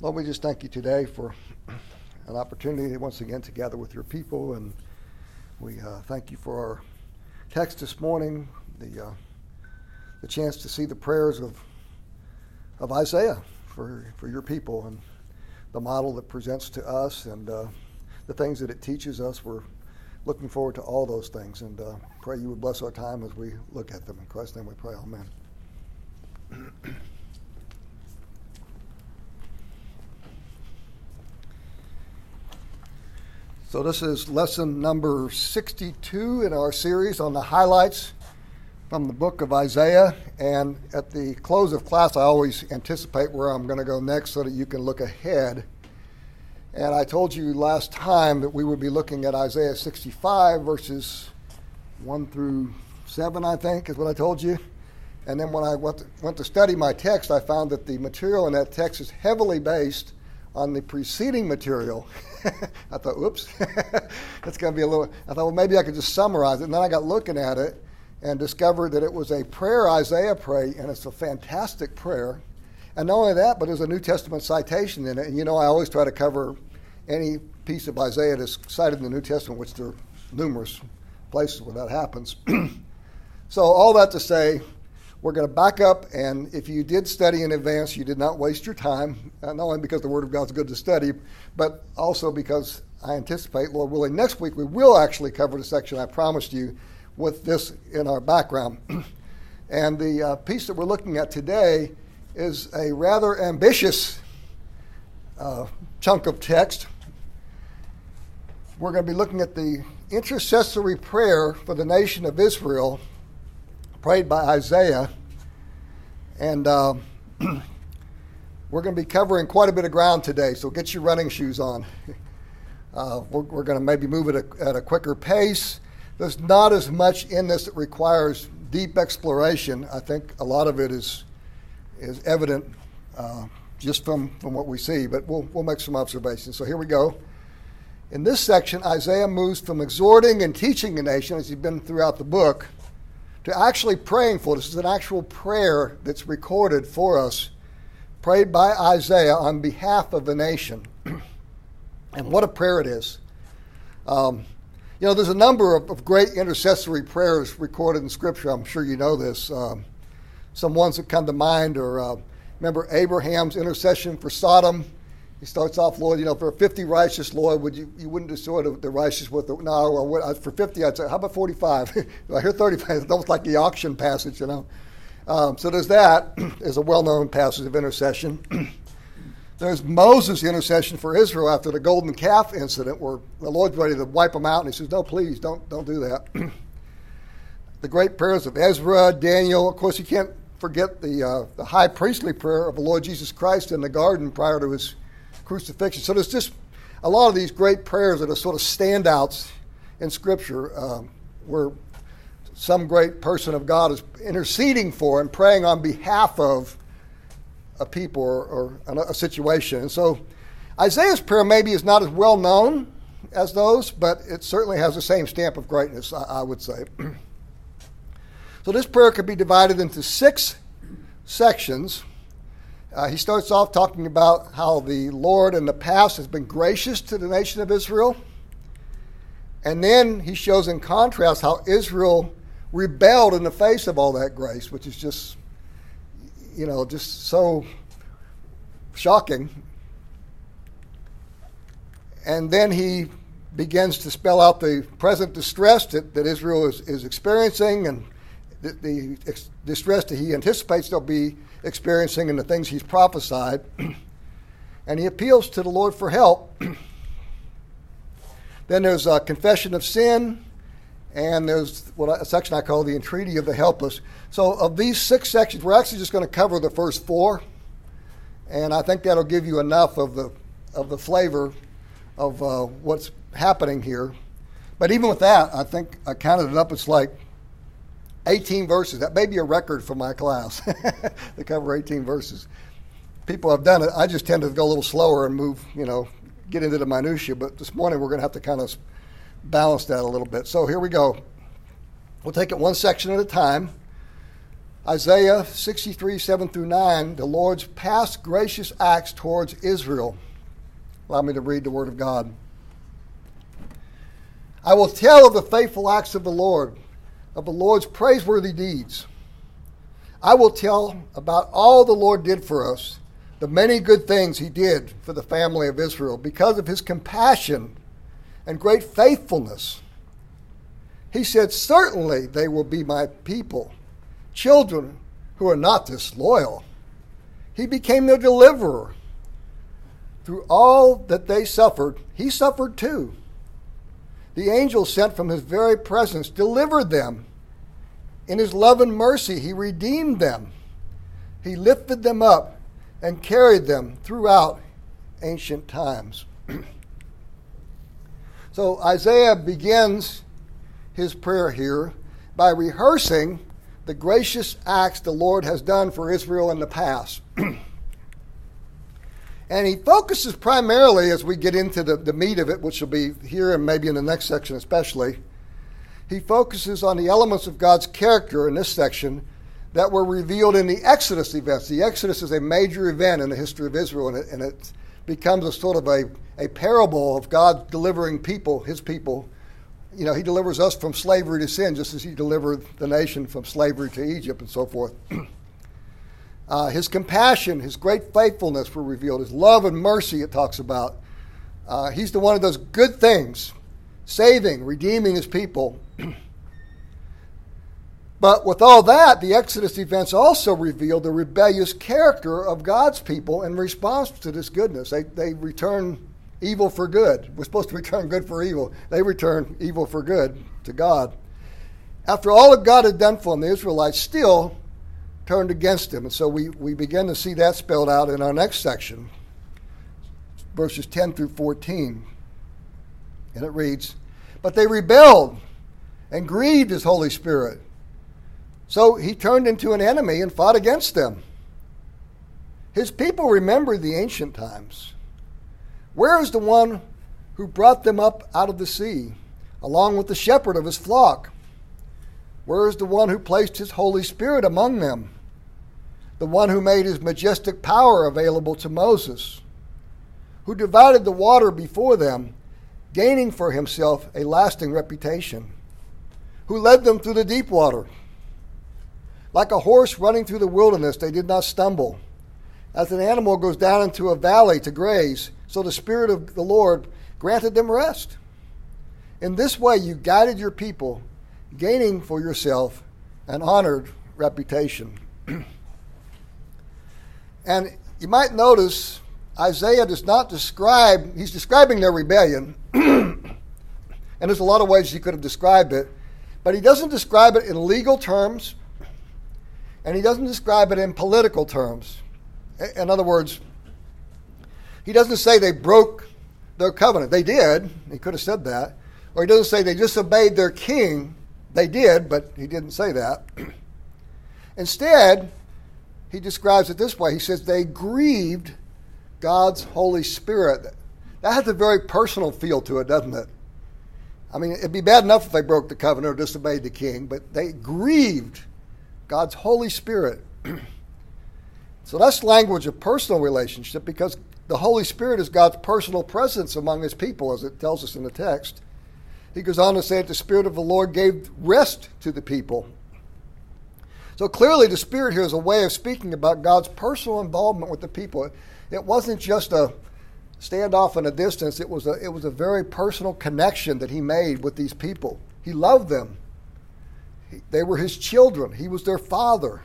Lord, we just thank you today for an opportunity once again to gather with your people, and we thank you for our text this morning, the chance to see the prayers of Isaiah for your people and the model that presents to us and the things that it teaches us. We're looking forward to all those things, and pray you would bless our time as we look at them. In Christ's name we pray, amen. So this is lesson number 62 in our series on the highlights from the book of Isaiah. And at the close of class, I always anticipate where I'm going to go next so that you can look ahead. And I told you last time that we would be looking at Isaiah 65, verses 1 through 7, I think, is what I told you. And then when I went to study my text, I found that the material in that text is heavily based on the preceding material. I thought, oops, that's going to be a little, I thought, well, maybe I could just summarize it. And then I got looking at it and discovered that it was a prayer Isaiah prayed, and it's a fantastic prayer. And not only that, but there's a New Testament citation in it. And you know, I always try to cover any piece of Isaiah that's cited in the New Testament, which there are numerous places where that happens. So all that to say, we're going to back up, and if you did study in advance, you did not waste your time, not only because the Word of God is good to study, but also because I anticipate, Lord willing, next week we will actually cover the section I promised you with this in our background. And the piece that we're looking at today is a rather ambitious chunk of text. We're going to be looking at the intercessory prayer for the nation of Israel, prayed by Isaiah, and we're going to be covering quite a bit of ground today, so get your running shoes on. We're going to maybe move it at a quicker pace. There's not as much in this that requires deep exploration. I think a lot of it is evident just from what we see, but we'll make some observations. So here we go. In this section, Isaiah moves from exhorting and teaching the nation, as he's been throughout the book, to actually praying for. This is an actual prayer that's recorded for us, prayed by Isaiah on behalf of the nation. And what a prayer it is. You know, there's a number of great intercessory prayers recorded in Scripture. I'm sure you know this. Some ones that come to mind are, remember Abraham's intercession for Sodom. He starts off, Lord, you know, for 50 righteous, Lord, you wouldn't destroy the righteous with the, no, or for 50, I'd say, how about 45? I hear 35, it's almost like the auction passage, you know. So there's that. There's a well-known passage of intercession. There's Moses' intercession for Israel after the golden calf incident where the Lord's ready to wipe them out, and he says, no, please, don't do that. The great prayers of Ezra, Daniel. Of course, you can't forget the high priestly prayer of the Lord Jesus Christ in the garden prior to his crucifixion. So there's just a lot of these great prayers that are sort of standouts in Scripture where some great person of God is interceding for and praying on behalf of a people or a situation. And so Isaiah's prayer maybe is not as well known as those, but it certainly has the same stamp of greatness, I would say. So this prayer could be divided into 6 sections. He starts off talking about how the Lord in the past has been gracious to the nation of Israel. And then he shows in contrast how Israel rebelled in the face of all that grace, which is just, you know, just so shocking. And then he begins to spell out the present distress that Israel is experiencing, and the distress that he anticipates they'll be experiencing and the things he's prophesied. And he appeals to the Lord for help. Then there's a confession of sin, and there's a section I call the entreaty of the helpless. So of these 6 sections, we're actually just going to cover the first 4, and I think that'll give you enough of the flavor of what's happening here. But even with that, I think I counted it up, it's like 18 verses. That may be a record for my class to cover 18 verses. People have done it. I just tend to go a little slower and move, you know, get into the minutiae. But this morning we're going to have to kind of balance that a little bit. So here we go. We'll take it one section at a time. Isaiah 63, 7 through 9, the Lord's past gracious acts towards Israel. Allow me to read the word of God. I will tell of the faithful acts of the Lord's praiseworthy deeds. I will tell about all the Lord did for us, the many good things he did for the family of Israel because of his compassion and great faithfulness. He said, certainly they will be my people, children who are not disloyal. He became their deliverer. Through all that they suffered, he suffered too. The angel sent from his very presence delivered them. In his love and mercy, he redeemed them. He lifted them up and carried them throughout ancient times. So Isaiah begins his prayer here by rehearsing the gracious acts the Lord has done for Israel in the past. And he focuses primarily, as we get into the meat of it, which will be here and maybe in the next section especially, he focuses on the elements of God's character in this section that were revealed in the Exodus events. The Exodus is a major event in the history of Israel, and it becomes a sort of a parable of God delivering people, his people. You know, he delivers us from slavery to sin, just as he delivered the nation from slavery to Egypt and so forth. His compassion, his great faithfulness were revealed. His love and mercy, it talks about. He's the one of those good things, saving, redeeming his people. But with all that, the Exodus events also revealed the rebellious character of God's people in response to this goodness. They return evil for good. We're supposed to return good for evil. They return evil for good to God. After all that God had done for them, the Israelites still turned against him. And so we begin to see that spelled out in our next section, verses 10 through 14. And it reads, "But they rebelled and grieved his Holy Spirit. So he turned into an enemy and fought against them. His people remembered the ancient times. Where is the one who brought them up out of the sea, along with the shepherd of his flock? Where is the one who placed his Holy Spirit among them? The one who made his majestic power available to Moses, who divided the water before them, gaining for himself a lasting reputation, who led them through the deep water. Like a horse running through the wilderness, they did not stumble. As an animal goes down into a valley to graze, so the Spirit of the Lord granted them rest. In this way you guided your people, gaining for yourself an honored reputation." And you might notice Isaiah does not describe, he's describing their rebellion, and there's a lot of ways he could have described it, but he doesn't describe it in legal terms, and he doesn't describe it in political terms. In other words, he doesn't say they broke their covenant. They did. He could have said that. Or he doesn't say they disobeyed their king. They did, but he didn't say that. Instead, he describes it this way. He says they grieved God's Holy Spirit. That has a very personal feel to it, doesn't it? I mean, it'd be bad enough if they broke the covenant or disobeyed the king, but they grieved God's Holy Spirit. So that's language of personal relationship, because the Holy Spirit is God's personal presence among his people, as it tells us in the text. He goes on to say that the Spirit of the Lord gave rest to the people. So clearly the Spirit here is a way of speaking about God's personal involvement with the people. It wasn't just a standoff in a distance. It was a very personal connection that he made with these people. He loved them. They were his children. He was their father.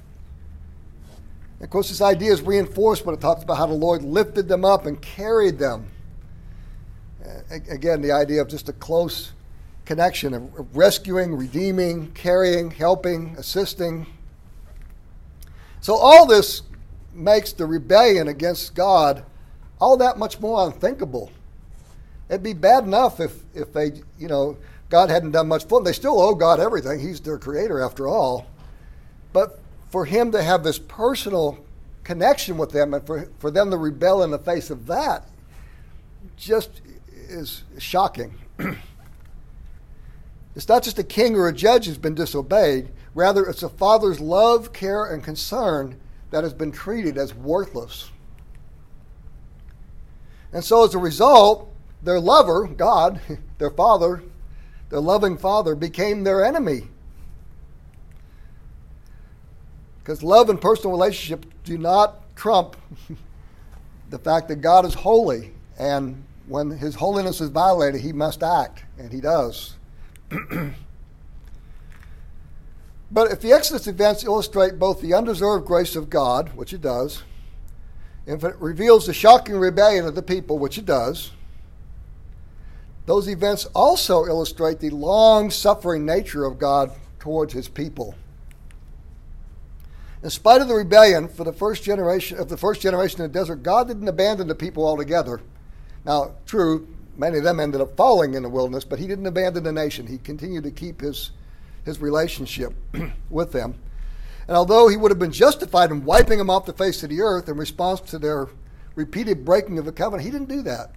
Of course, this idea is reinforced when it talks about how the Lord lifted them up and carried them. Again, the idea of just a close connection of rescuing, redeeming, carrying, helping, assisting. So all this makes the rebellion against God all that much more unthinkable. It'd be bad enough if they, God hadn't done much for them. They still owe God everything. He's their creator after all. But for him to have this personal connection with them and for them to rebel in the face of that just is shocking. It's not just a king or a judge who's been disobeyed. Rather, it's a father's love, care, and concern that has been treated as worthless. And so as a result, their lover, God, their father, their loving father, became their enemy. Because love and personal relationship do not trump the fact that God is holy, and when his holiness is violated, he must act, and he does. But if the Exodus events illustrate both the undeserved grace of God, which it does, if it reveals the shocking rebellion of the people, which it does, those events also illustrate the long-suffering nature of God towards his people. In spite of the rebellion for the first generation in the desert, God didn't abandon the people altogether. Now, true, many of them ended up falling in the wilderness, but he didn't abandon the nation. He continued to keep his relationship with them. And although he would have been justified in wiping them off the face of the earth in response to their repeated breaking of the covenant, he didn't do that.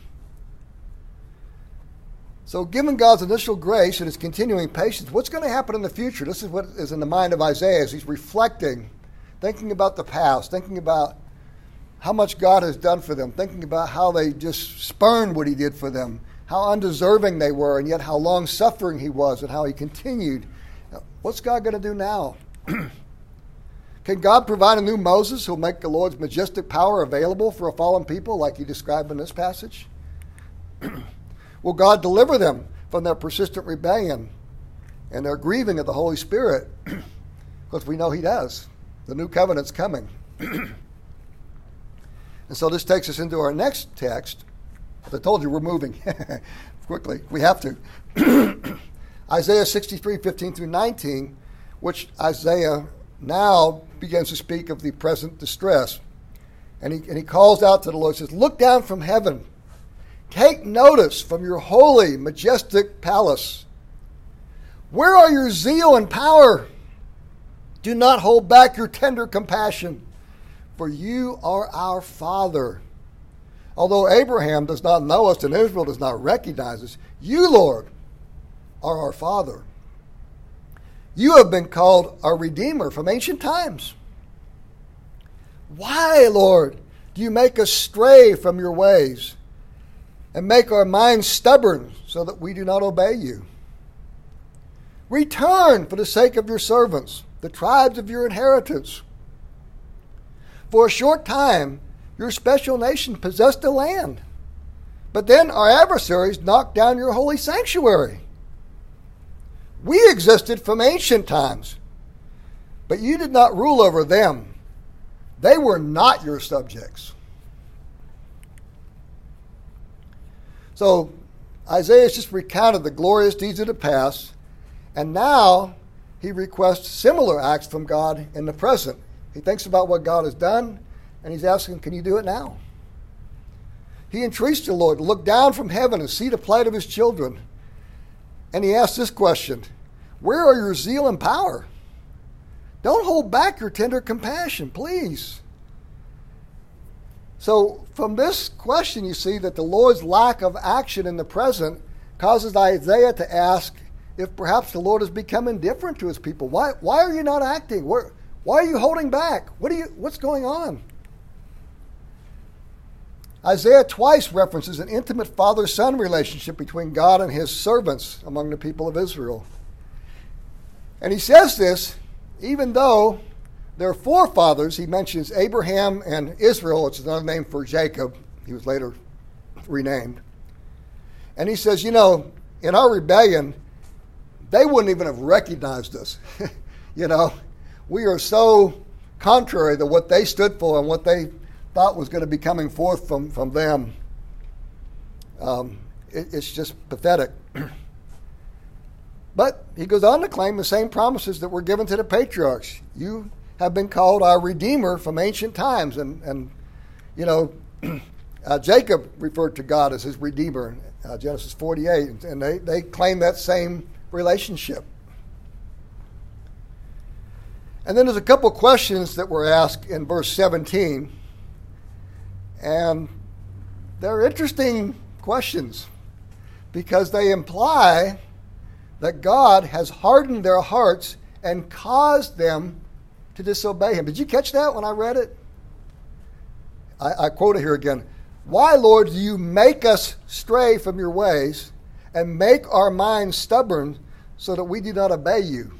So given God's initial grace and his continuing patience, what's going to happen in the future? This is what is in the mind of Isaiah as he's reflecting, thinking about the past, thinking about how much God has done for them, thinking about how they just spurned what he did for them, how undeserving they were, and yet how long-suffering he was and how he continued. What's God going to do now? Can God provide a new Moses who will make the Lord's majestic power available for a fallen people like he described in this passage? Will God deliver them from their persistent rebellion and their grieving of the Holy Spirit? Because we know he does. The new covenant's coming. And so this takes us into our next text. As I told you, we're moving quickly. We have to. Isaiah 63, 15 through 19, which Isaiah now begins to speak of the present distress. And he calls out to the Lord, says, "Look down from heaven. Take notice from your holy, majestic palace. Where are your zeal and power? Do not hold back your tender compassion, for you are our Father. Although Abraham does not know us and Israel does not recognize us, you, Lord, are our Father. You have been called our Redeemer from ancient times. Why, Lord, do you make us stray from your ways and make our minds stubborn so that we do not obey you? Return for the sake of your servants, the tribes of your inheritance. For a short time, your special nation possessed the land, but then our adversaries knocked down your holy sanctuary. We existed from ancient times, but you did not rule over them. They were not your subjects." So Isaiah has just recounted the glorious deeds of the past, and now he requests similar acts from God in the present. He thinks about what God has done, and he's asking, can you do it now? He entreats the Lord to look down from heaven and see the plight of his children. And he asks this question, where are your zeal and power? Don't hold back your tender compassion, please. So from this question, you see that the Lord's lack of action in the present causes Isaiah to ask if perhaps the Lord has become indifferent to his people. Why are you not acting? Why are you holding back? What's going on? Isaiah twice references an intimate father-son relationship between God and his servants among the people of Israel. And he says this even though their forefathers, he mentions Abraham and Israel, which is another name for Jacob. He was later renamed. And he says, in our rebellion, they wouldn't even have recognized us. We are so contrary to what they stood for and what they thought was going to be coming forth from them. It's just pathetic. But he goes on to claim the same promises that were given to the patriarchs. You have been called our Redeemer from ancient times. And Jacob referred to God as his Redeemer, Genesis 48. And they claim that same relationship. And then there's a couple questions that were asked in verse 17. And they're interesting questions because they imply that God has hardened their hearts and caused them to disobey him. Did you catch that when I read it? I quote it here again. Why, Lord, do you make us stray from your ways and make our minds stubborn so that we do not obey you?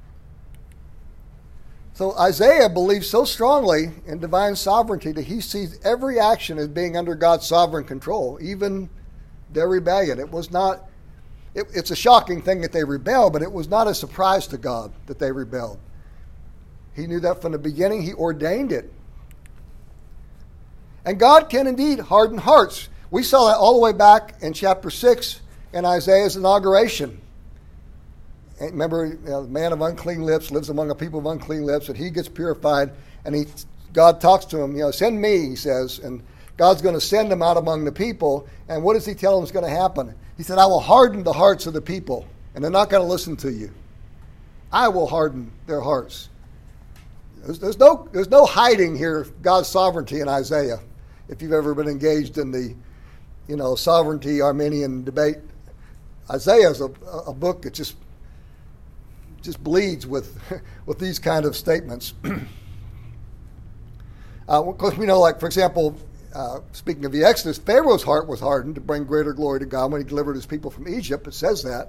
So Isaiah believes so strongly in divine sovereignty that he sees every action as being under God's sovereign control, even their rebellion. It was not, it's a shocking thing that they rebelled, but it was not a surprise to God that they rebelled. He knew that from the beginning. He ordained it. And God can indeed harden hearts. We saw that all the way back in chapter 6 in Isaiah's inauguration. And remember, the man of unclean lips lives among a people of unclean lips, and he gets purified, and God talks to him, send me, he says, and God's going to send him out among the people, and what does he tell him is going to happen? He said, I will harden the hearts of the people, and they're not going to listen to you. I will harden their hearts. There's no hiding here God's sovereignty in Isaiah. If you've ever been engaged in the sovereignty Arminian debate, Isaiah is a book that just bleeds with these kind of statements. Of course, we know, like, for example, speaking of the Exodus, Pharaoh's heart was hardened to bring greater glory to God when he delivered his people from Egypt. It says that.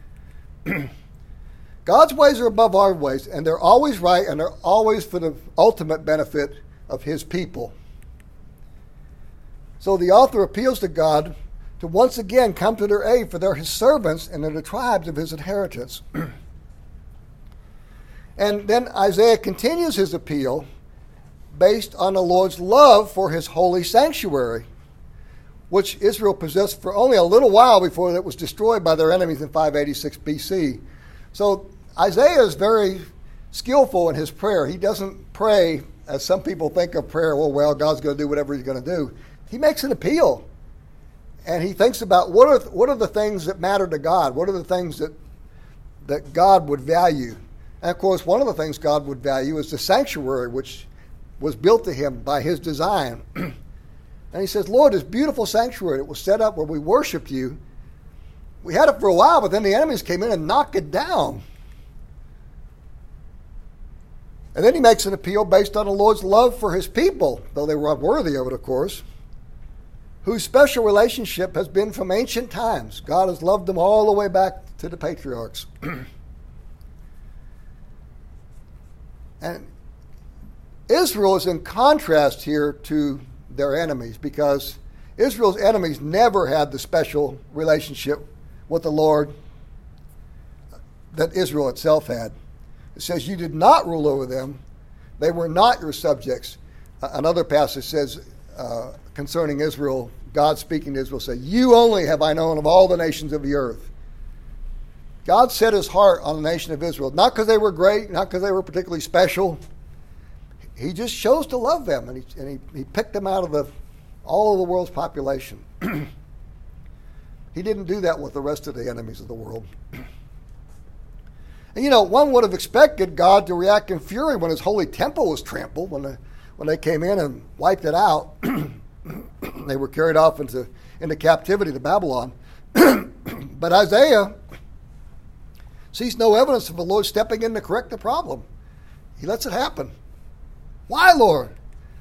God's ways are above our ways, and they're always right, and they're always for the ultimate benefit of his people. So the author appeals to God to once again come to their aid, for they're his servants and they're the tribes of his inheritance. And then Isaiah continues his appeal based on the Lord's love for his holy sanctuary, which Israel possessed for only a little while before it was destroyed by their enemies in 586 BC. So Isaiah is very skillful in his prayer. He doesn't pray as some people think of prayer, well, God's going to do whatever he's going to do. He makes an appeal, and he thinks about what are the things that matter to God? What are the things that God would value? And, of course, one of the things God would value is the sanctuary, which was built to him by his design. And he says, Lord, this beautiful sanctuary that was set up where we worshiped you, we had it for a while, but then the enemies came in and knocked it down. And then he makes an appeal based on the Lord's love for his people, though they were unworthy of it, of course, whose special relationship has been from ancient times. God has loved them all the way back to the patriarchs. And Israel is in contrast here to their enemies, because Israel's enemies never had the special relationship with the Lord that Israel itself had. It says, you did not rule over them. They were not your subjects. Another passage says concerning Israel, God speaking to Israel, said, you only have I known of all the nations of the earth. God set his heart on the nation of Israel, not because they were great, not because they were particularly special. He just chose to love them, and he picked them out of all of the world's population. He didn't do that with the rest of the enemies of the world. And one would have expected God to react in fury when his holy temple was trampled, when they came in and wiped it out. They were carried off into captivity to Babylon. But Isaiah sees no evidence of the Lord stepping in to correct the problem. He lets it happen. Why, Lord?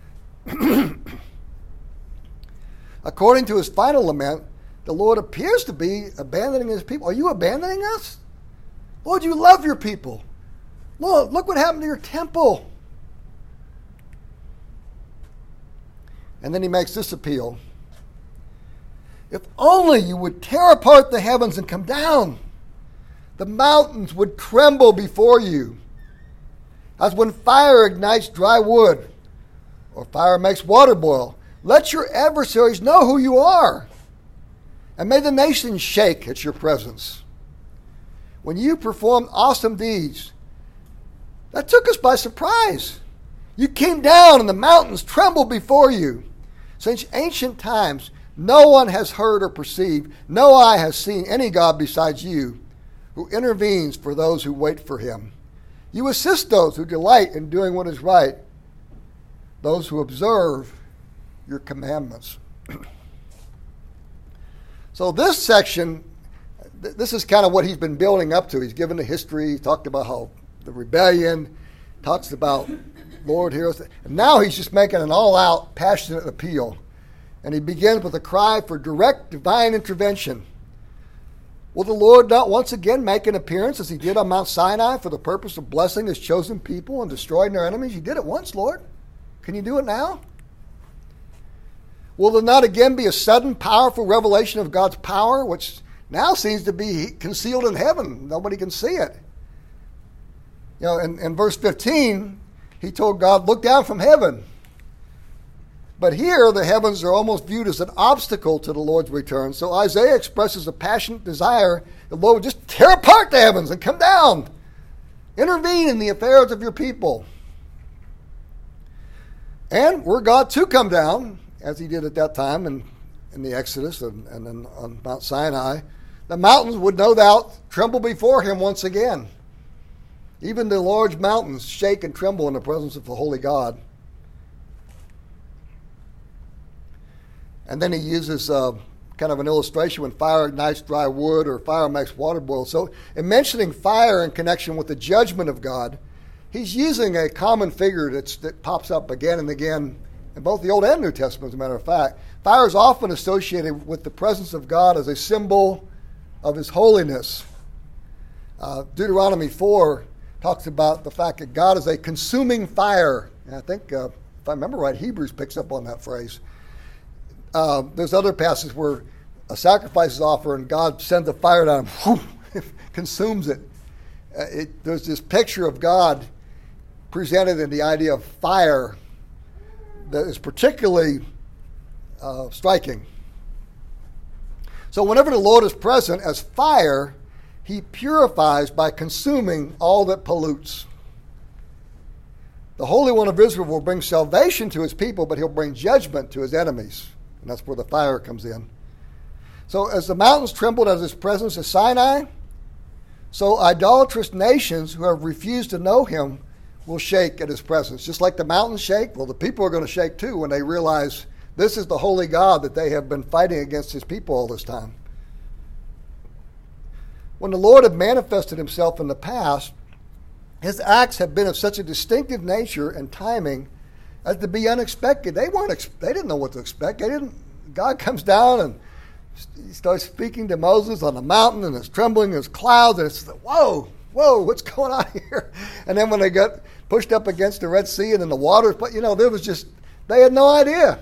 According to his final lament, the Lord appears to be abandoning his people. Are you abandoning us? Lord, you love your people. Lord, look what happened to your temple. And then he makes this appeal. If only you would tear apart the heavens and come down, the mountains would tremble before you. As when fire ignites dry wood, or fire makes water boil. Let your adversaries know who you are, and may the nations shake at your presence. When you performed awesome deeds, that took us by surprise. You came down and the mountains trembled before you. Since ancient times, no one has heard or perceived, no eye has seen any God besides you, who intervenes for those who wait for him. You assist those who delight in doing what is right, those who observe your commandments. So this section, this is kind of what he's been building up to. He's given the history. He talked about how the rebellion, talks about Lord, hear us. And now he's just making an all-out, passionate appeal. And he begins with a cry for direct divine intervention. Will the Lord not once again make an appearance as he did on Mount Sinai for the purpose of blessing his chosen people and destroying their enemies? You did it once, Lord. Can you do it now? Will there not again be a sudden, powerful revelation of God's power, which now seems to be concealed in heaven? Nobody can see it. You know, in verse 15, he told God, look down from heaven. But here, the heavens are almost viewed as an obstacle to the Lord's return. So Isaiah expresses a passionate desire the Lord would just tear apart the heavens and come down. Intervene in the affairs of your people. And were God to come down, as he did at that time in the Exodus and then on Mount Sinai, the mountains would no doubt tremble before him once again. Even the large mountains shake and tremble in the presence of the holy God. And then he uses kind of an illustration when fire ignites dry wood or fire makes water boil. So in mentioning fire in connection with the judgment of God, he's using a common figure that pops up again and again in both the Old and New Testament, as a matter of fact. Fire is often associated with the presence of God as a symbol of his holiness. Deuteronomy 4 talks about the fact that God is a consuming fire. And I think, if I remember right, Hebrews picks up on that phrase. There's other passages where a sacrifice is offered and God sends a fire down and consumes it. There's this picture of God presented in the idea of fire that is particularly striking. So whenever the Lord is present as fire, he purifies by consuming all that pollutes. The Holy One of Israel will bring salvation to his people, but he'll bring judgment to his enemies. And that's where the fire comes in. So as the mountains trembled at his presence at Sinai, so idolatrous nations who have refused to know him will shake at his presence. Just like the mountains shake, well, the people are going to shake too when they realize this is the holy God that they have been fighting against his people all this time. When the Lord had manifested himself in the past, his acts have been of such a distinctive nature and timing as to be unexpected. They didn't know what to expect. God comes down and he starts speaking to Moses on the mountain, and it's trembling, there's clouds, and it's whoa, what's going on here? And then when they got pushed up against the Red Sea and then the waters, but they had no idea.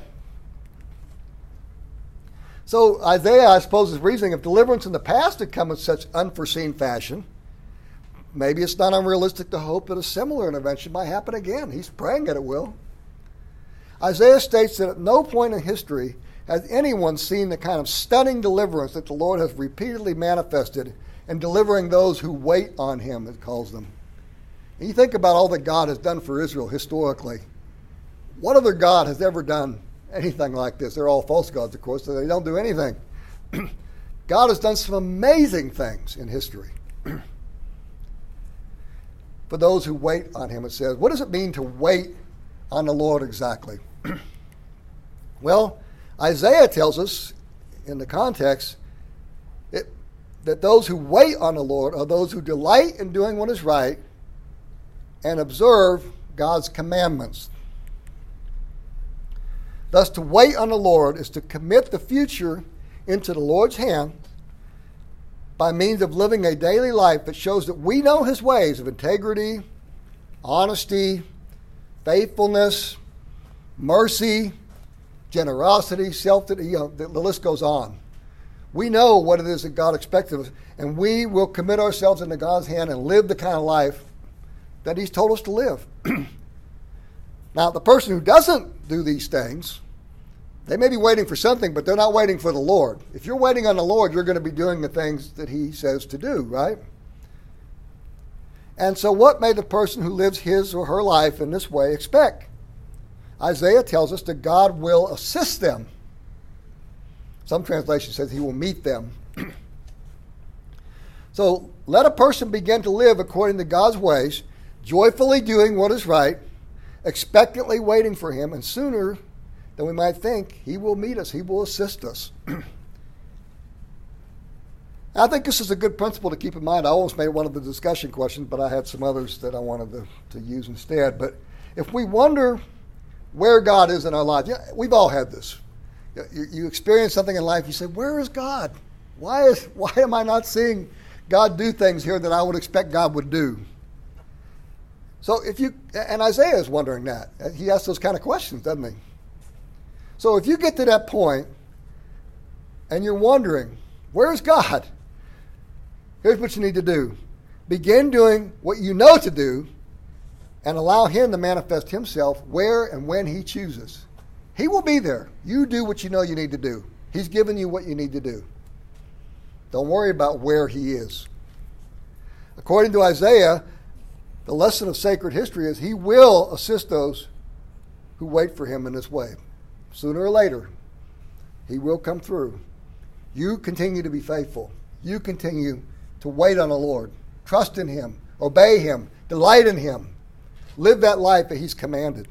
So Isaiah, I suppose, is reasoning if deliverance in the past had come in such unforeseen fashion, maybe it's not unrealistic to hope that a similar intervention might happen again. He's praying that it will. Isaiah states that at no point in history has anyone seen the kind of stunning deliverance that the Lord has repeatedly manifested in delivering those who wait on him, it calls them. And you think about all that God has done for Israel historically. What other God has ever done anything like this? They're all false gods, of course, so they don't do anything. God has done some amazing things in history. For those who wait on him, it says. What does it mean to wait on the Lord exactly? Well, Isaiah tells us in the context that those who wait on the Lord are those who delight in doing what is right and observe God's commandments. Thus, to wait on the Lord is to commit the future into the Lord's hand by means of living a daily life that shows that we know his ways of integrity, honesty, faithfulness, mercy, generosity, the list goes on. We know what it is that God expects of us, and we will commit ourselves into God's hand and live the kind of life that he's told us to live. Now, the person who doesn't do these things, they may be waiting for something, but they're not waiting for the Lord. If you're waiting on the Lord, you're going to be doing the things that he says to do, right? And so what may the person who lives his or her life in this way expect? Isaiah tells us that God will assist them. Some translation says he will meet them. So let a person begin to live according to God's ways, joyfully doing what is right, expectantly waiting for him, and sooner than we might think, he will meet us. He will assist us. I think this is a good principle to keep in mind. I almost made one of the discussion questions, but I had some others that I wanted to use instead. But if we wonder where God is in our lives, we've all had this. You experience something in life, you say, where is God? Why am I not seeing God do things here that I would expect God would do? So and Isaiah is wondering that. He asks those kind of questions, doesn't he? So if you get to that point and you're wondering, where's God? Here's what you need to do. Begin doing what you know to do and allow him to manifest himself where and when he chooses. He will be there. You do what you know you need to do. He's given you what you need to do. Don't worry about where he is. According to Isaiah, the lesson of sacred history is he will assist those who wait for him in this way. Sooner or later, he will come through. You continue to be faithful. You continue to wait on the Lord. Trust in him. Obey him. Delight in him. Live that life that he's commanded.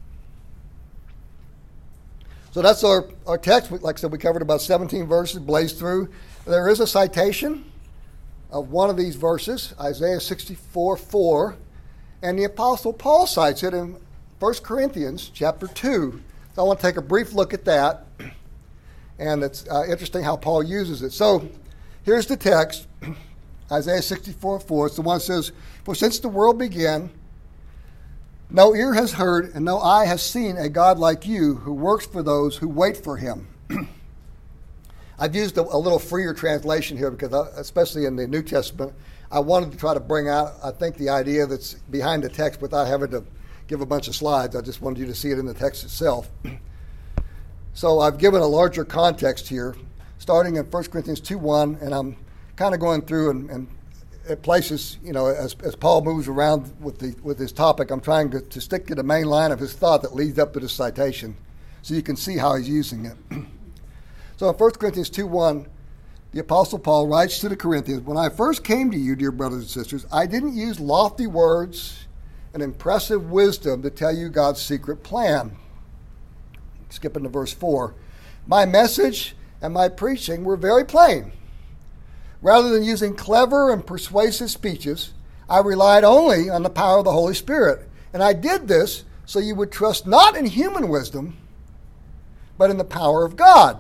So that's our text. Like I said, we covered about 17 verses, blazed through. There is a citation of one of these verses, Isaiah 64:4, and the Apostle Paul cites it in 1 Corinthians chapter 2. So I want to take a brief look at that, and it's interesting how Paul uses it. So here's the text, Isaiah 64:4. It's the one that says, "For since the world began, no ear has heard and no eye has seen a God like you who works for those who wait for him." I've used a little freer translation here because, especially in the New Testament, I wanted to try to bring out, I think, the idea that's behind the text without having to give a bunch of slides. I just wanted you to see it in the text itself. So I've given a larger context here, starting in 1 Corinthians 2:1, and I'm kind of going through and at places, as Paul moves around with his topic, I'm trying to stick to the main line of his thought that leads up to this citation so you can see how he's using it. So in 1 Corinthians 2:1, the Apostle Paul writes to the Corinthians, "When I first came to you, dear brothers and sisters, I didn't use lofty words and impressive wisdom to tell you God's secret plan." Skipping to verse 4. "My message and my preaching were very plain. Rather than using clever and persuasive speeches, I relied only on the power of the Holy Spirit. And I did this so you would trust not in human wisdom, but in the power of God.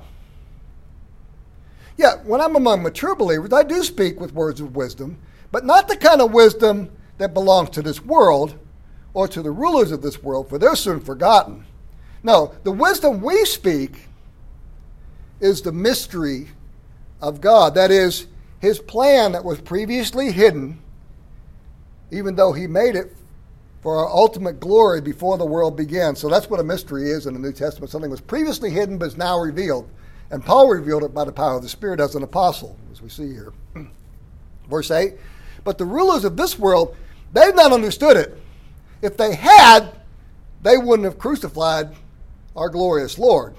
Yet, when I'm among mature believers, I do speak with words of wisdom, but not the kind of wisdom that belongs to this world or to the rulers of this world, for they're soon forgotten. No, the wisdom we speak is the mystery of God. That is, his plan that was previously hidden, even though he made it for our ultimate glory before the world began." So that's what a mystery is in the New Testament. Something was previously hidden but is now revealed. And Paul revealed it by the power of the Spirit as an apostle, as we see here. Verse 8, "But the rulers of this world, they've not understood it. If they had, they wouldn't have crucified our glorious Lord."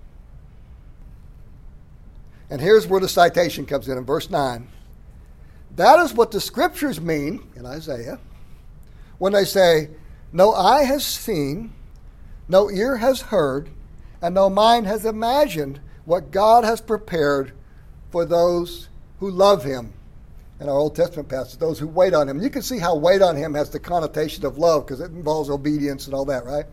And here's where the citation comes in verse 9. "That is what the scriptures mean," in Isaiah, "when they say, 'No eye has seen, no ear has heard, and no mind has imagined what God has prepared for those who love him.'" In our Old Testament passage, those who wait on him. You can see how wait on him has the connotation of love because it involves obedience and all that, right?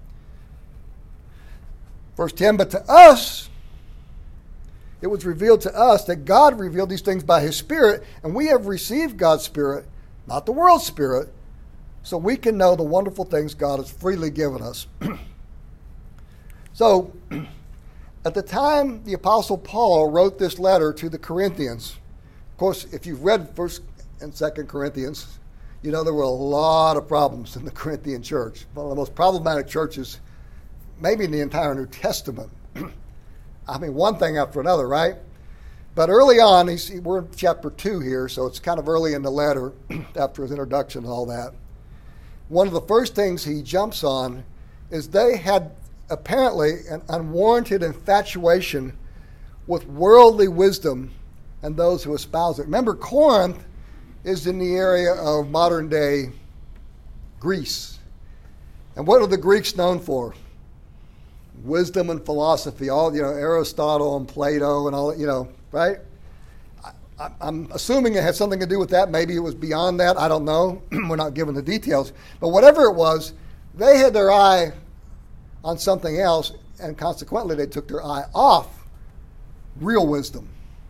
Verse 10, "But to us, it was revealed to us that God revealed these things by his Spirit, and we have received God's Spirit, not the world's spirit, so we can know the wonderful things God has freely given us." So, at the time the Apostle Paul wrote this letter to the Corinthians, of course, if you've read 1st and 2nd Corinthians, you know there were a lot of problems in the Corinthian church. One of the most problematic churches, maybe in the entire New Testament. I mean, one thing after another, right? But early on, we're in chapter 2 here, so it's kind of early in the letter after his introduction and all that. One of the first things he jumps on is they had apparently an unwarranted infatuation with worldly wisdom and those who espouse it. Remember, Corinth is in the area of modern-day Greece. And what are the Greeks known for? Wisdom and philosophy, all, Aristotle and Plato and all, right? I'm assuming it had something to do with that. Maybe it was beyond that. I don't know. We're not given the details. But whatever it was, they had their eye on something else, and consequently they took their eye off real wisdom.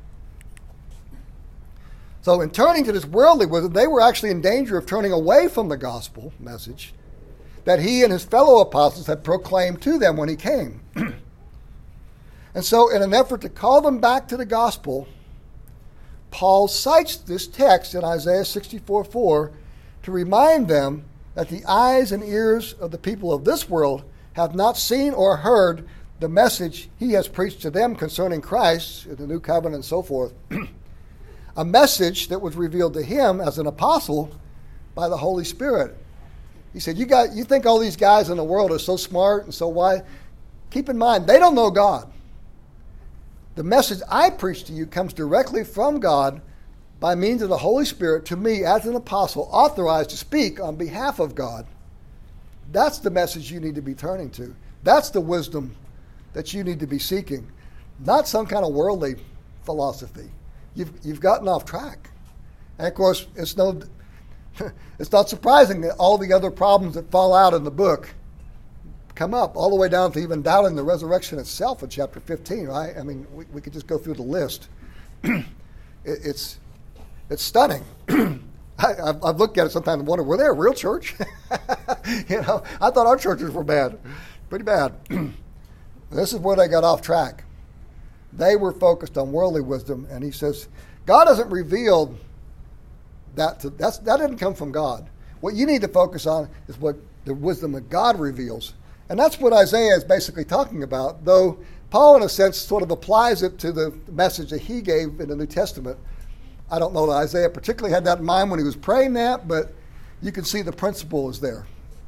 So in turning to this worldly wisdom, they were actually in danger of turning away from the gospel message that he and his fellow apostles had proclaimed to them when he came. And so in an effort to call them back to the gospel, Paul cites this text in Isaiah 64:4 to remind them that the eyes and ears of the people of this world have not seen or heard the message he has preached to them concerning Christ, the new covenant and so forth, a message that was revealed to him as an apostle by the Holy Spirit. He said, you think all these guys in the world are so smart and so wise? Keep in mind, they don't know God. The message I preach to you comes directly from God by means of the Holy Spirit to me as an apostle authorized to speak on behalf of God. That's the message you need to be turning to. That's the wisdom that you need to be seeking, not some kind of worldly philosophy. You've gotten off track. And of course, it's not surprising that all the other problems that fall out in the book come up, all the way down to even doubting the resurrection itself in chapter 15, right? I mean, we could just go through the list. It's stunning. I've looked at it sometimes and wondered, were they a real church? I thought our churches were bad, pretty bad. This is where they got off track. They were focused on worldly wisdom, and he says, God hasn't revealed that. That didn't come from God. What you need to focus on is what the wisdom of God reveals. And that's what Isaiah is basically talking about, though Paul, in a sense, sort of applies it to the message that he gave in the New Testament. I don't know that Isaiah particularly had that in mind when he was praying that, but you can see the principle is there.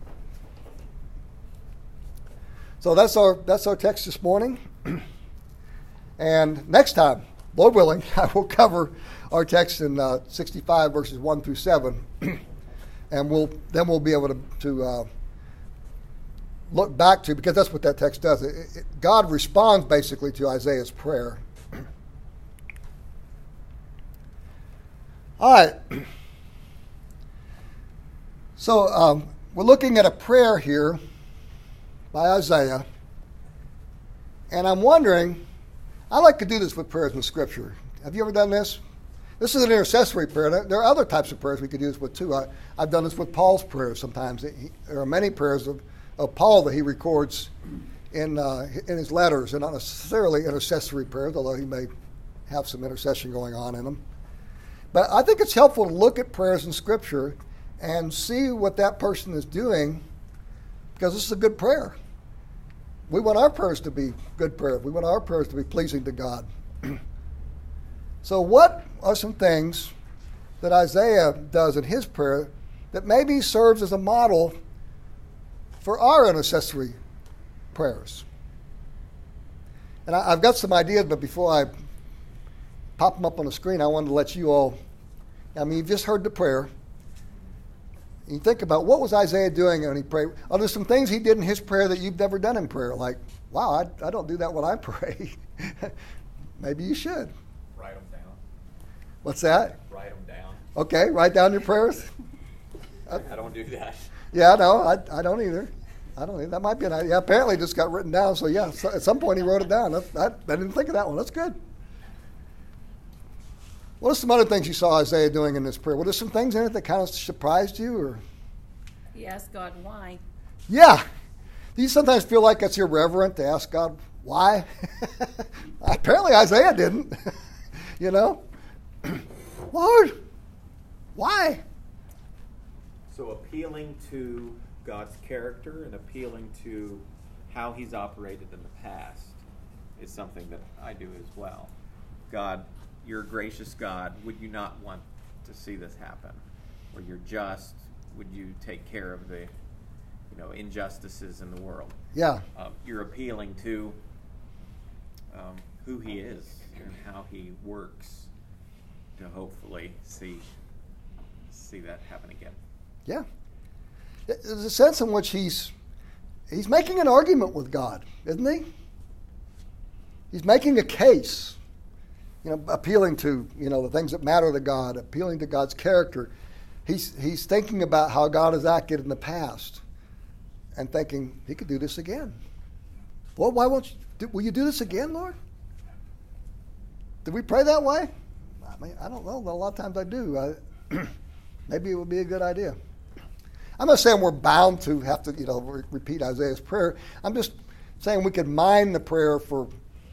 So that's our text this morning. And next time, Lord willing, I will cover our text in 65 verses 1 through 7, and we'll be able to look back to, because that's what that text does. God responds basically to Isaiah's prayer. All right. So we're looking at a prayer here by Isaiah, and I'm wondering, I like to do this with prayers in Scripture. Have you ever done this? This is an intercessory prayer. There are other types of prayers we could do this with too. I've done this with Paul's prayers sometimes. There are many prayers of Paul that he records in his letters. They're not necessarily intercessory prayers, although he may have some intercession going on in them. But I think it's helpful to look at prayers in Scripture and see what that person is doing, because this is a good prayer. We want our prayers to be good prayers. We want our prayers to be pleasing to God. So what are some things that Isaiah does in his prayer that maybe serves as a model for our intercessory prayers? And I've got some ideas, but before I pop them up on the screen, I wanted to let you all, you've just heard the prayer. You think about, what was Isaiah doing when he prayed? Are there some things he did in his prayer that you've never done in prayer? Like, wow, I don't do that when I pray. Maybe you should. Write them down. What's that? Write them down. Okay, write down your prayers. I don't do that. Yeah, no, I don't either. I don't either. That might be an idea. Apparently it just got written down, so yeah, so at some point he wrote it down. I didn't think of that one. That's good. What are some other things you saw Isaiah doing in this prayer? Were there some things in it that kind of surprised you? Or? He asked God why. Yeah. Do you sometimes feel like it's irreverent to ask God why? Apparently Isaiah didn't. Lord, why? So appealing to God's character and appealing to how he's operated in the past is something that I do as well. God, you're a gracious God. Would you not want to see this happen? Or you're just, would you take care of the injustices in the world? Yeah. You're appealing to who he is and how he works to hopefully see that happen again. Yeah. There's a sense in which he's making an argument with God, isn't he? He's making a case. appealing to, the things that matter to God, appealing to God's character. He's thinking about how God has acted in the past and thinking, he could do this again. Well, why won't you? Will you do this again, Lord? Did we pray that way? I mean, I don't know. A lot of times I do. Maybe it would be a good idea. I'm not saying we're bound to have to, repeat Isaiah's prayer. I'm just saying we could mine the prayer for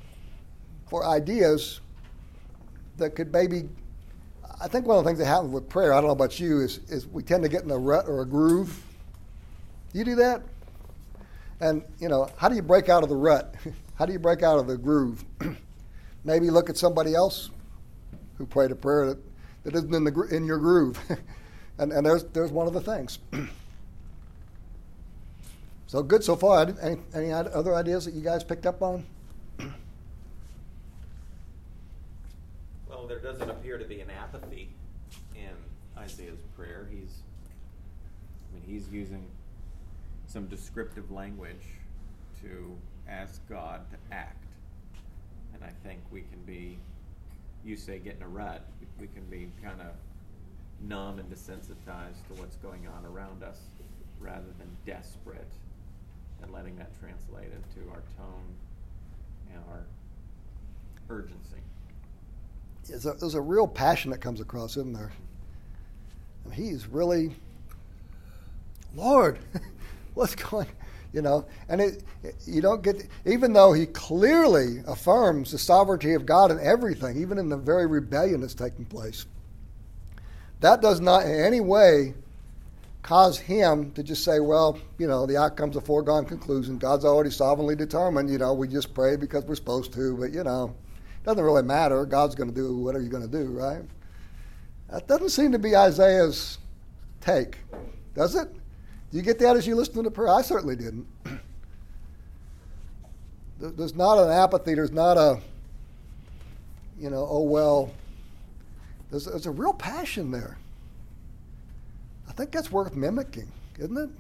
ideas that could maybe. I think one of the things that happens with prayer, I don't know about you, is we tend to get in a rut or a groove. Do you do that? And, how do you break out of the rut? How do you break out of the groove? Maybe look at somebody else who prayed a prayer that isn't in your groove. and there's one of the things. So good so far. Any other ideas that you guys picked up on? Well, there doesn't appear to be an apathy in Isaiah's prayer. He's using some descriptive language to ask God to act. And I think we can be, you say get in a rut, we can be kind of numb and desensitized to what's going on around us rather than desperate and letting that translate into our tone and our urgency. There's a real passion that comes across, isn't there? And he's really, Lord, what's going, and you don't get, even though he clearly affirms the sovereignty of God in everything, even in the very rebellion that's taking place, that does not in any way cause him to just say, well, the outcome's a foregone conclusion. God's already sovereignly determined, we just pray because we're supposed to, but, it doesn't really matter. God's going to do whatever he's going to do, right? That doesn't seem to be Isaiah's take, does it? Do you get that as you listen to the prayer? I certainly didn't. There's not an apathy. There's not a, oh, well. There's a real passion there. I think that's worth mimicking, isn't it?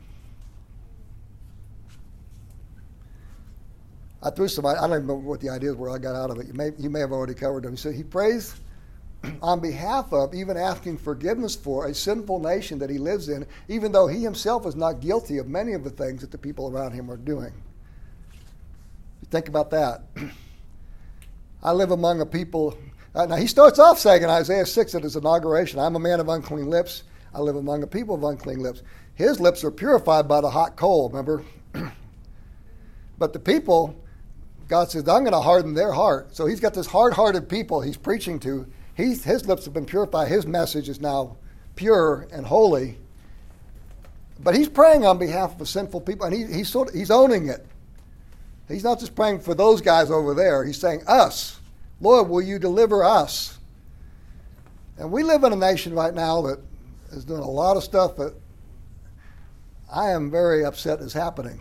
I threw some. I don't even know what the ideas were I got out of it. You may have already covered them. So he prays on behalf of, even asking forgiveness for, a sinful nation that he lives in, even though he himself is not guilty of many of the things that the people around him are doing. Think about that. I live among a people. Now he starts off saying in Isaiah 6 at his inauguration, I'm a man of unclean lips. I live among a people of unclean lips. His lips are purified by the hot coal, remember? But the people, God says, I'm going to harden their heart. So he's got this hard-hearted people he's preaching to. His lips have been purified. His message is now pure and holy. But he's praying on behalf of sinful people, and he's owning it. He's not just praying for those guys over there. He's saying, us. Lord, will you deliver us? And we live in a nation right now that is doing a lot of stuff that I am very upset is happening.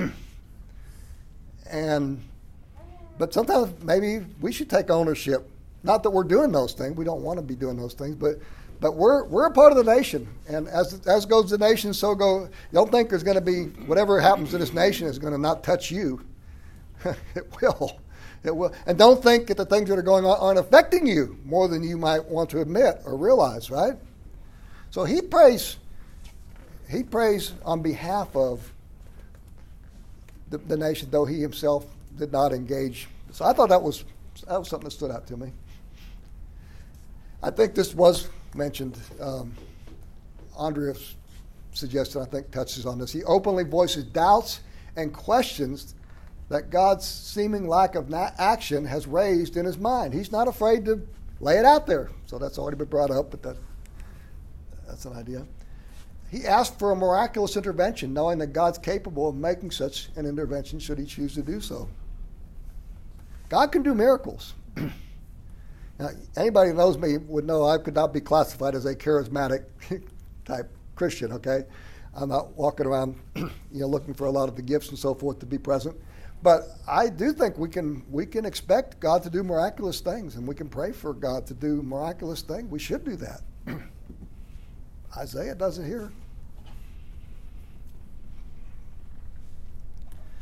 But sometimes maybe we should take ownership. Not that we're doing those things. We don't want to be doing those things, but we're a part of the nation. And as goes the nation, so go. Don't think there's going to be whatever happens to this nation is going to not touch you. It will. It will. And don't think that the things that are going on aren't affecting you more than you might want to admit or realize, right? So he prays on behalf of the nation, though he himself did not engage. So I thought that was something that stood out to me. I think this was mentioned. Andreas suggested, I think, touches on this. He openly voices doubts and questions that God's seeming lack of action has raised in his mind. He's not afraid to lay it out there. So that's already been brought up, but that's an idea. He asked for a miraculous intervention, knowing that God's capable of making such an intervention should he choose to do so. God can do miracles. Now, anybody who knows me would know I could not be classified as a charismatic type Christian, okay? I'm not walking around looking for a lot of the gifts and so forth to be present. But I do think we can expect God to do miraculous things, and we can pray for God to do miraculous things. We should do that. Isaiah does it here.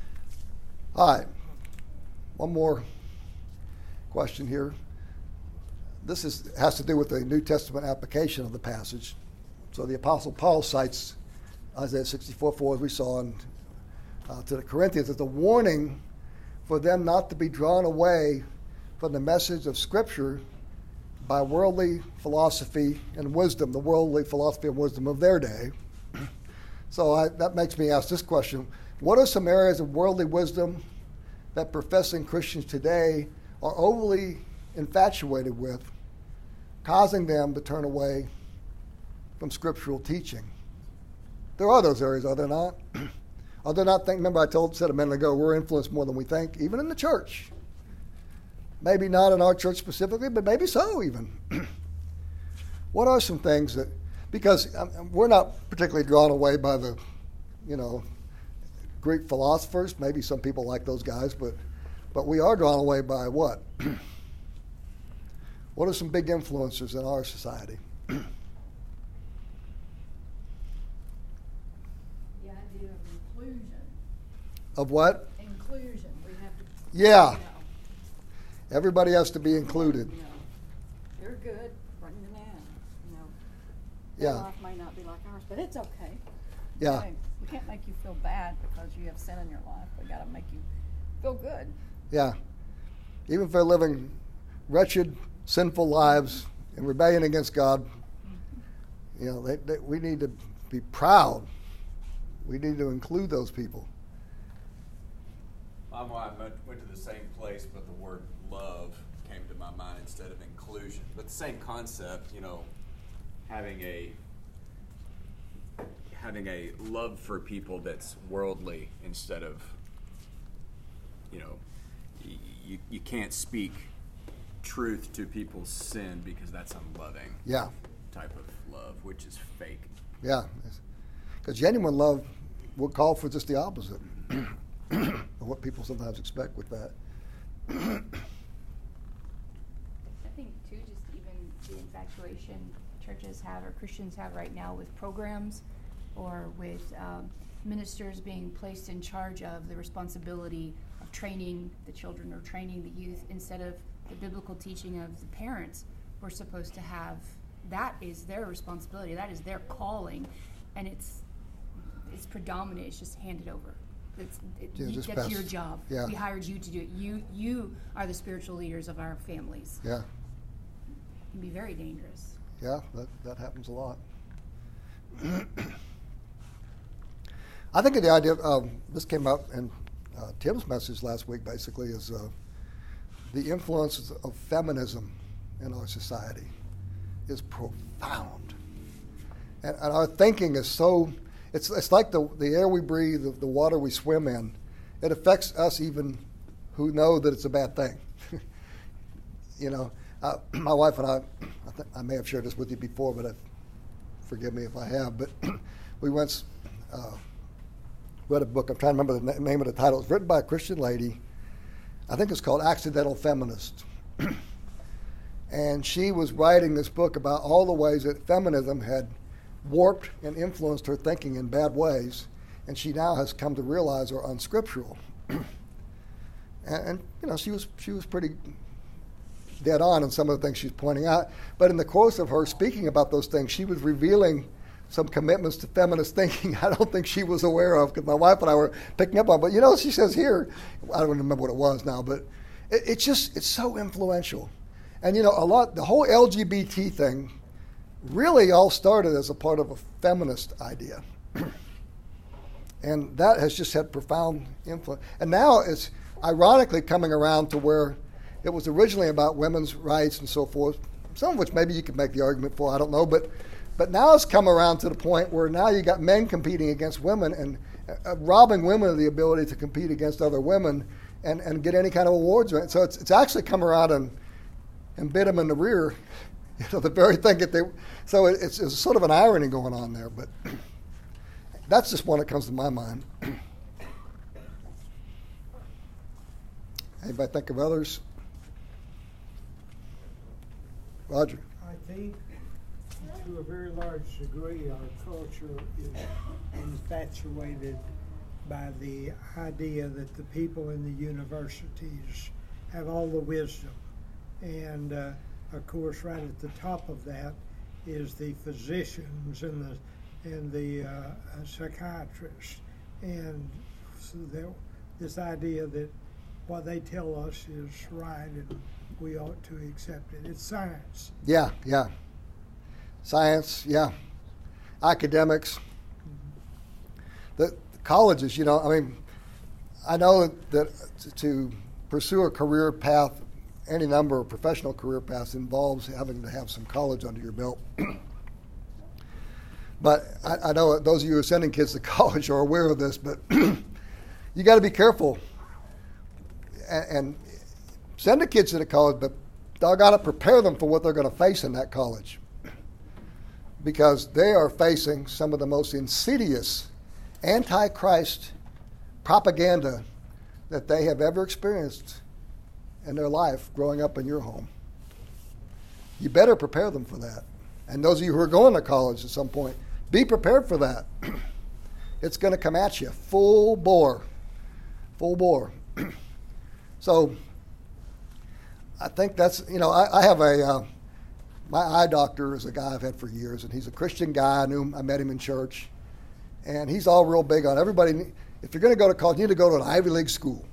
All right. One more question here. has to do with the New Testament application of the passage. So the Apostle Paul cites Isaiah 64:4, as we saw, to the Corinthians, as a warning for them not to be drawn away from the message of Scripture by worldly philosophy and wisdom, the worldly philosophy and wisdom of their day. So that makes me ask this question: what are some areas of worldly wisdom that professing Christians today are overly infatuated with, causing them to turn away from scriptural teaching? There are those areas, are there not? Are there not things? Remember, said a minute ago, we're influenced more than we think, even in the church. Maybe not in our church specifically, but maybe so even. What are some things that, because we're not particularly drawn away by the, Greek philosophers. Maybe some people like those guys, but we are drawn away by what? What are some big influences in our society? The idea of inclusion. Of what? Inclusion. We have to. Yeah. Everybody has to be included. They're good. Bring them in. Yeah. Their life may not be like ours, but it's okay. Yeah. We can't make you feel bad because you have sin in your life. We got to make you feel good. Yeah. Even if they're living wretched, sinful lives in rebellion against God, we need to be proud. We need to include those people. I went to the same place, but the word love came to my mind instead of inclusion. But the same concept, having a love for people that's worldly instead of, you can't speak truth to people's sin because that's unloving. Yeah. Type of love, which is fake. Yeah. Because genuine love will call for just the opposite of what people sometimes expect with that. I think, too, just even the infatuation churches have or Christians have right now with programs or with ministers being placed in charge of the responsibility of training the children or training the youth instead of the biblical teaching of the parents who are supposed to have. That is their responsibility. That is their calling. And it's predominant. It's just handed over. That's your job. Yeah. We hired you to do it. You are the spiritual leaders of our families. Yeah. It can be very dangerous. Yeah, that happens a lot. I think the idea of this came up in Tim's message last week, basically, is the influence of feminism in our society is profound. And our thinking is so, it's like the air we breathe, the water we swim in. It affects us even who know that it's a bad thing. My wife and I may have shared this with you before, but forgive me if I have, but we once read a book. I'm trying to remember the name of the title. It's written by a Christian lady. I think it's called Accidental Feminist. And she was writing this book about all the ways that feminism had warped and influenced her thinking in bad ways, and she now has come to realize are unscriptural. and she was pretty dead on in some of the things she's pointing out. But in the course of her speaking about those things, she was revealing some commitments to feminist thinking I don't think she was aware of, because my wife and I were picking up on. But she says here, I don't remember what it was now, but it's so influential. And the whole LGBT thing really all started as a part of a feminist idea. And that has just had profound influence. And now it's ironically coming around to where it was originally about women's rights and so forth, some of which maybe you could make the argument for, I don't know, but now it's come around to the point where now you got men competing against women and robbing women of the ability to compete against other women and get any kind of awards. Right? So it's actually come around and bit them in the rear, the very thing that they. So it's sort of an irony going on there, but that's just one that comes to my mind. Anybody think of others? Roger. I think to a very large degree our culture is infatuated by the idea that the people in the universities have all the wisdom. And of course, right at the top of that is the physicians and the psychiatrists, and so this idea that what they tell us is right and we ought to accept it. It's science. Yeah, yeah. Science, yeah. Academics. The colleges, you know, I mean, I know that to pursue a career path, any number of professional career paths involves having to have some college under your belt. But I know those of you who are sending kids to college are aware of this, but you got to be careful and send the kids to college, but doggone it, prepare them for what they're going to face in that college. Because they are facing some of the most insidious anti-Christ propaganda that they have ever experienced in their life growing up in your home. You better prepare them for that. And those of you who are going to college at some point, be prepared for that. It's going to come at you full bore. Full bore. So I think that's, you know, I have my eye doctor is a guy I've had for years, and he's a Christian guy. I met him in church. And he's all real big on everybody. If you're going to go to college, you need to go to an Ivy League school.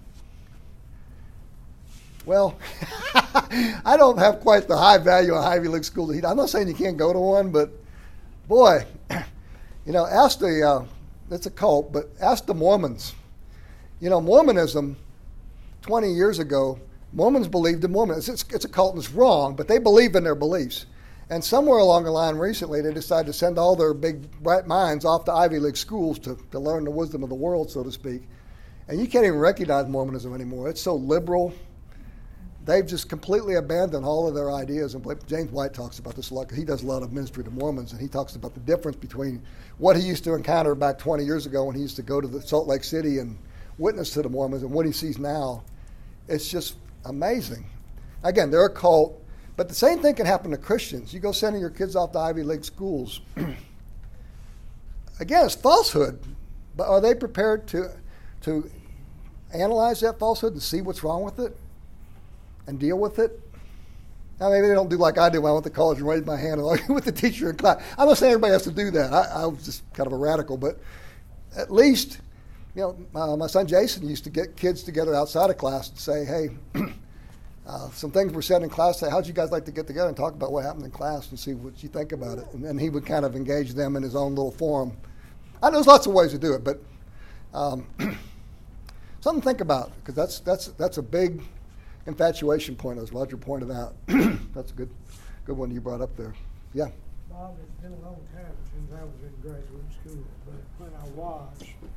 Well, I don't have quite the high value of Ivy League school. I'm not saying you can't go to one, but boy, you know, ask it's a cult, but ask the Mormons. You know, Mormonism, 20 years ago, Mormons believed in Mormonism. It's a cult and it's wrong, but they believe in their beliefs. And somewhere along the line recently, they decided to send all their big, bright minds off to Ivy League schools to learn the wisdom of the world, so to speak. And you can't even recognize Mormonism anymore. It's so liberal. They've just completely abandoned all of their ideas. And James White talks about this a lot, because he does a lot of ministry to Mormons, and he talks about the difference between what he used to encounter back 20 years ago when he used to go to the Salt Lake City and witness to the Mormons and what he sees now. It's just amazing. Again, they're a cult. But the same thing can happen to Christians. You go sending your kids off to Ivy League schools. Again, it's falsehood. But are they prepared to analyze that falsehood and see what's wrong with it and deal with it? Now, maybe they don't do like I did when I went to college and raised my hand and argue with the teacher in class. I'm not saying everybody has to do that. I was just kind of a radical. But at least, you know, my son Jason used to get kids together outside of class and say, hey, some things were said in class. Say, how'd you guys like to get together and talk about what happened in class and see what you think about it? And then he would kind of engage them in his own little forum. I know there's lots of ways to do it, but something to think about, because that's a big infatuation point, as Roger pointed out. That's a good one you brought up there. Yeah. Bob, it's been a long time since I was in graduate school, but when I was,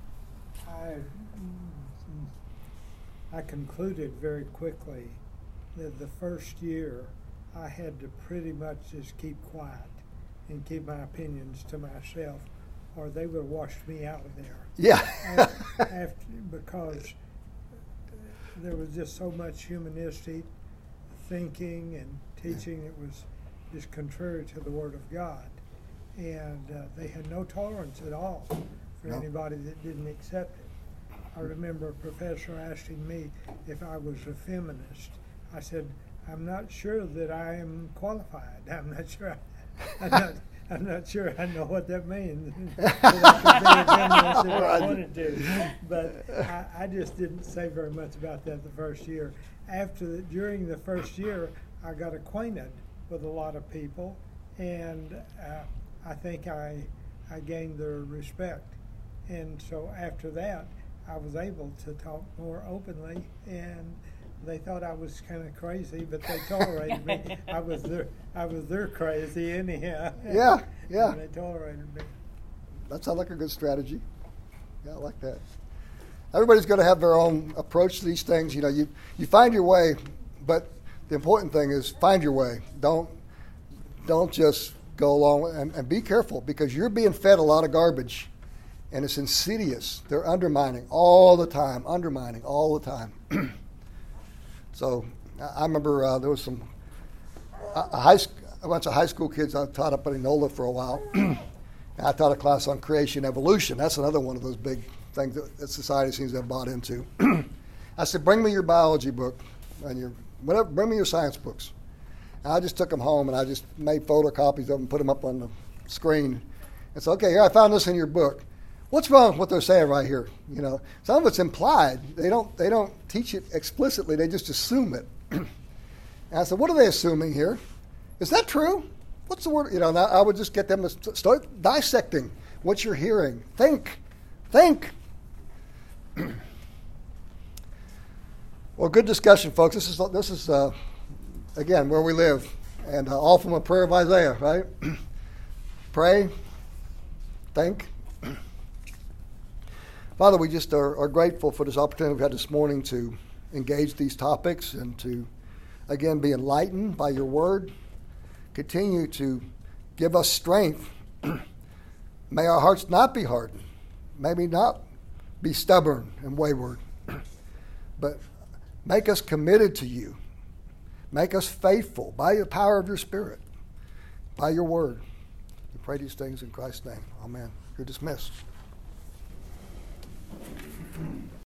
I concluded very quickly that the first year I had to pretty much just keep quiet and keep my opinions to myself, or they would have washed me out of there. Yeah. Because there was just so much humanistic thinking and teaching that was just contrary to the Word of God. And they had no tolerance at all for anybody that didn't accept it. I remember a professor asking me if I was a feminist. I said, I'm not sure that I am qualified. I'm not sure I know what that means. That I could be a feminist if I wanted to. But I just didn't say very much about that the first year. During the first year, I got acquainted with a lot of people, and I think I gained their respect. And so after that, I was able to talk more openly, and they thought I was kind of crazy, but they tolerated me. I was their crazy anyhow. Yeah. And they tolerated me. That sounds like a good strategy. Yeah, I like that. Everybody's going to have their own approach to these things. You know, you find your way, but the important thing is find your way. Don't just go along and be careful, because you're being fed a lot of garbage, and it's insidious. They're undermining all the time. So I remember there was a bunch of high school kids I taught up at Enola for a while. I taught a class on creation evolution. That's another one of those big things that society seems to have bought into. I said, bring me your biology book and bring me your science books. And I just took them home and I just made photocopies of them and put them up on the screen. And said, okay, here, I found this in your book. What's wrong with what they're saying right here? You know, some of it's implied. They don't teach it explicitly. They just assume it. And I said, what are they assuming here? Is that true? What's the word? You know, and I would just get them to start dissecting what you're hearing. Think. Well, good discussion, folks. This is again where we live, and all from a prayer of Isaiah, right? Pray, think. Father, we just are grateful for this opportunity we've had this morning to engage these topics and to, again, be enlightened by your word. Continue to give us strength. May our hearts not be hardened. Maybe not be stubborn and wayward. But make us committed to you. Make us faithful by the power of your Spirit, by your word. We pray these things in Christ's name. Amen. You're dismissed.